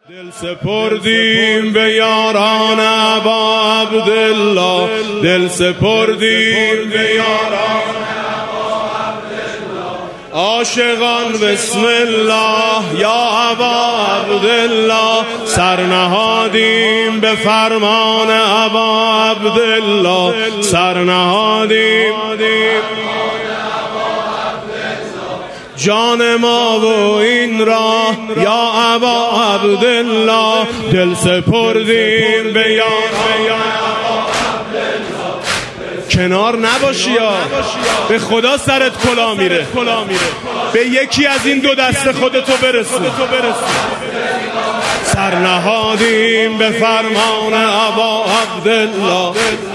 دل سپردیم به یاران ابا عبدالله، دل سپردیم به یاران ابا عبدالله. عاشقان بسم الله یا ابا عبدالله، سرنهادیم به فرمان ابا عبدالله، سرنهادیم جان ما و این راه یا ابا عبدالله، دل سپردیم به یاران ابا عبدالله. کنار نباشی یا به خدا سرت کلا میره، به یکی از این دو دست خودتو برسون. سرنهادیم به فرمان ابا عبدالله.